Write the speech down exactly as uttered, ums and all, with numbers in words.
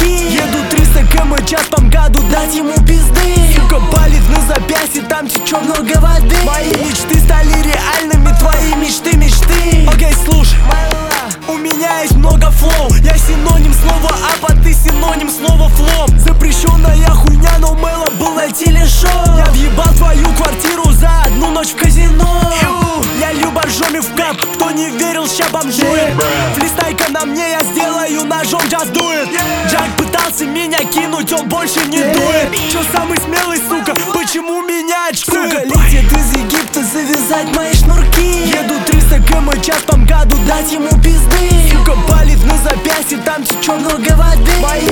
шнурки. Еду триста километров в час по МКАДу, дать ему пизды. Сука, палец на запястье, там течет много воды. Мои мечты стали реальными, твои мечты, мечты. Окей, слушай, у меня есть много флоу. Я синоним слова апа, ты синоним слова флом. Запрещенная хуйня, но Мэло был на телешоу. Я въебал твою квартиру за одну ночь в казино. Я лью боржоми в кап, кто не верил, ща бомжует. Фристайка на мне, я сделаю ножом, just do it. Джак пытался меня кинуть, он больше не дует. Чё самый смелый, сука, почему меня очкует? Сука, летит из Египта завязать мои шнурки. Еду триста километров в час по МКАДу, дать ему пизды. Сука, палец на запястье, там течет много воды. Мои